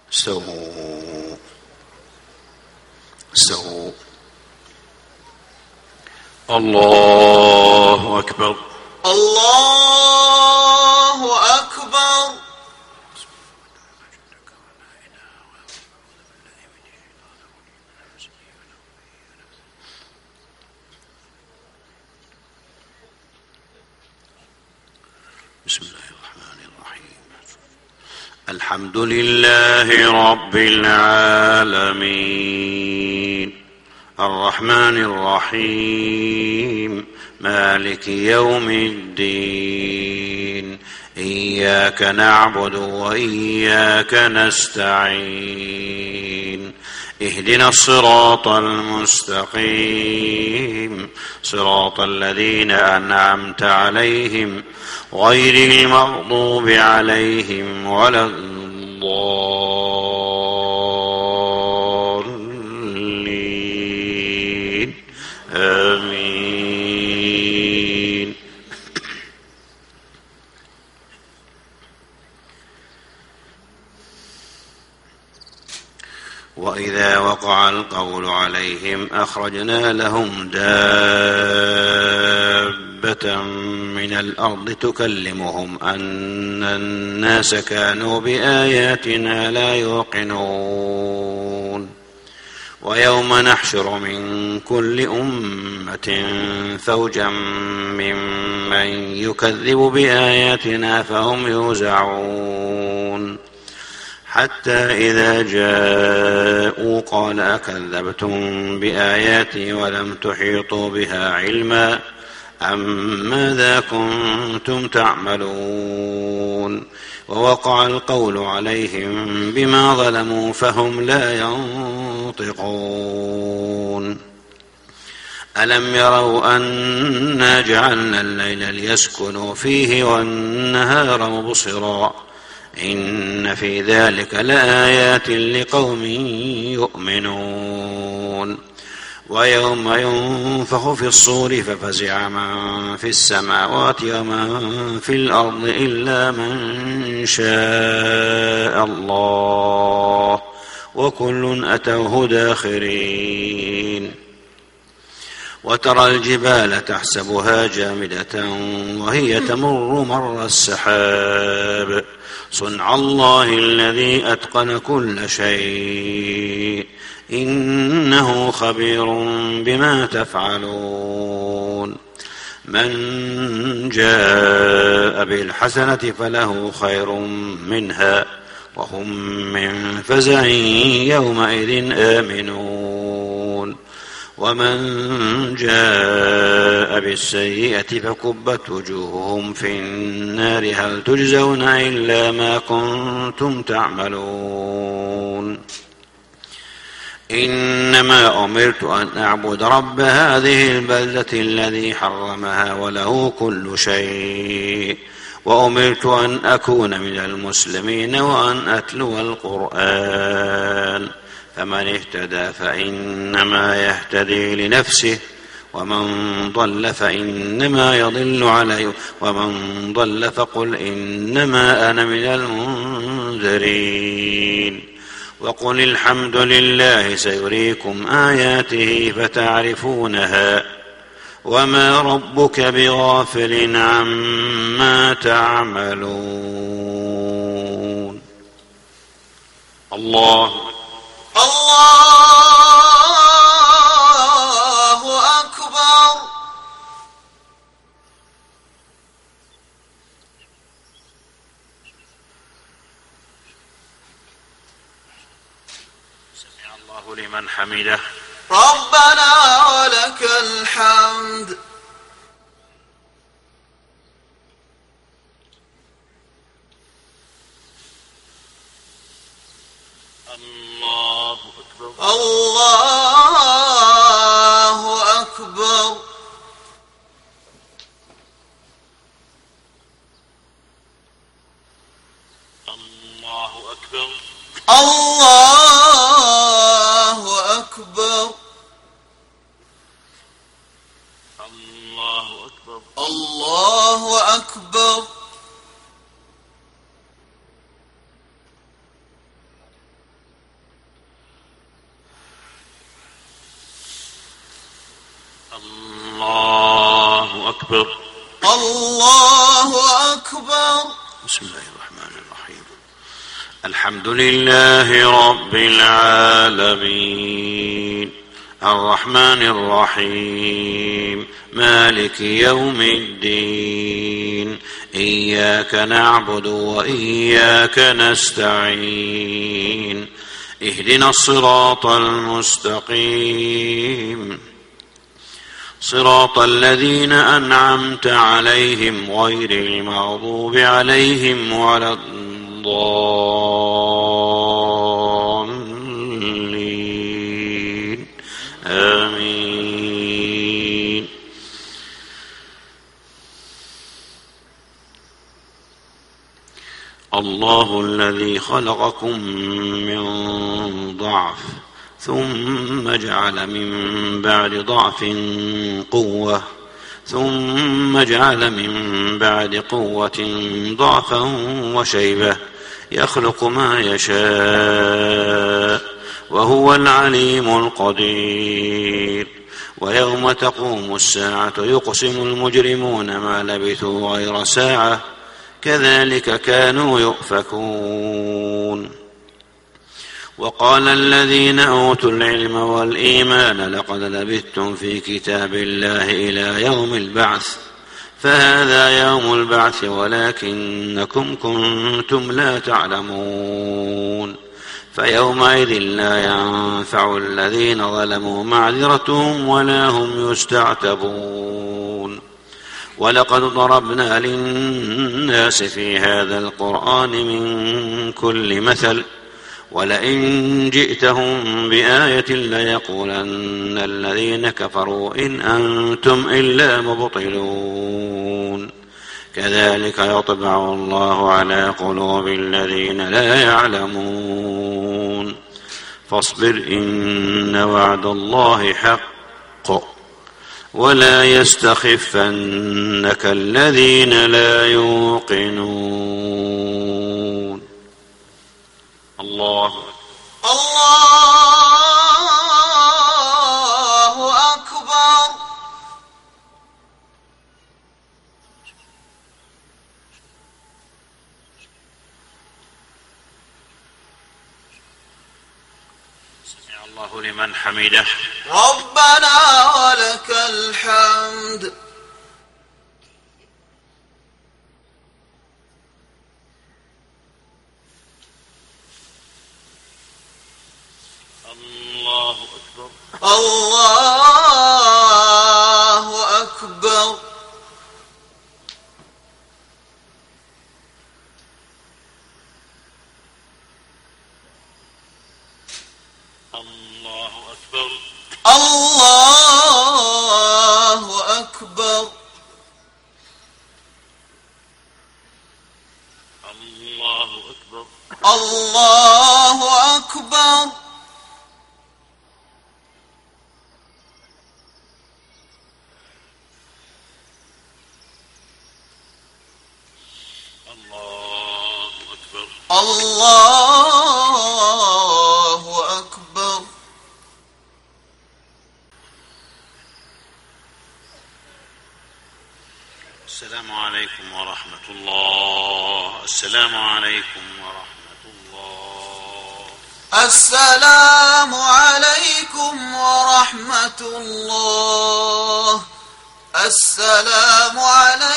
استووا استووا. الله أكبر الله أكبر. بسم الله الرحمن الرحيم. الحمد لله رب العالمين الرحمن الرحيم مالك يوم الدين إياك نعبد وإياك نستعين اهدنا الصراط المستقيم صراط الذين أنعمت عليهم غير المغضوب عليهم ولا الضالين آمين. وإذا وقع القول عليهم أخرجنا لهم دابة من الأرض تكلمهم أن الناس كانوا بآياتنا لا يوقنون ويوم نحشر من كل أمة فوجا ممن يكذب بآياتنا فهم يوزعون حتى إذا جاءوا قال أكذبتم بآياتي ولم تحيطوا بها علما أم ماذا كنتم تعملون ووقع القول عليهم بما ظلموا فهم لا ينطقون ألم يروا أنا جعلنا الليل ليسكنوا فيه والنهار مبصرا إن في ذلك لآيات لقوم يؤمنون ويوم ينفخ في الصور ففزع من في السماوات ومن في الأرض إلا من شاء الله وكل أتوه داخرين وترى الجبال تحسبها جامدة وهي تمر مر السحاب صنع الله الذي أتقن كل شيء إنه خبير بما تفعلون من جاء بالحسنة فله خير منها وهم من فزع يومئذ آمنون ومن جاء بالسيئة فكبت وجوههم في النار هل تجزون إلا ما كنتم تعملون إنما أمرت أن أعبد رب هذه البلدة الذي حرمها وله كل شيء وأمرت أن أكون من المسلمين وأن أتلو القرآن فمن اهتدى فإنما يهتدي لنفسه ومن ضل فإنما يضل عليه ومن ضل فقل إنما أنا من المنذرين وقل الحمد لله سيريكم آياته فتعرفونها وما ربك بغافل عما تعملون. الله أكبر. سمع الله لمن حمده ربنا ولك الحمد. الله أكبر. الله أكبر. الله أكبر. الله أكبر. الله أكبر. الله أكبر. أكبر. الله أكبر. بسم الله الرحمن الرحيم. الحمد لله رب العالمين الرحمن الرحيم مالك يوم الدين إياك نعبد وإياك نستعين اهدنا الصراط المستقيم صراط الذين أنعمت عليهم غير المغضوب عليهم ولا الضالين آمين. الله الذي خلقكم من ضعف ثم جعل من بعد ضعف قوة ثم جعل من بعد قوة ضعفا وشيبة يخلق ما يشاء وهو العليم القدير. ويوم تقوم الساعة يقسم المجرمون ما لبثوا غير ساعة كذلك كانوا يؤفكون. وقال الذين أوتوا العلم والإيمان لقد لبثتم في كتاب الله إلى يوم البعث فهذا يوم البعث ولكنكم كنتم لا تعلمون. فيومئذ لا ينفع الذين ظلموا معذرتهم ولا هم يستعتبون. ولقد ضربنا للناس في هذا القرآن من كل مثل ولئن جئتهم بآية ليقولن الذين كفروا إن أنتم إلا مبطلون. كذلك يطبع الله على قلوب الذين لا يعلمون. فاصبر إن وعد الله حق ولا يستخفنك الذين لا يوقنون. الله أكبر. سمع الله لمن حمده. ربنا ولك الحمد. الله أكبر. الله أكبر. الله أكبر. الله أكبر. الله أكبر. الله أكبر. الله أكبر. السلام عليكم ورحمة الله. السلام عليكم ورحمة الله. السلام عليكم ورحمة الله. السلام عليكم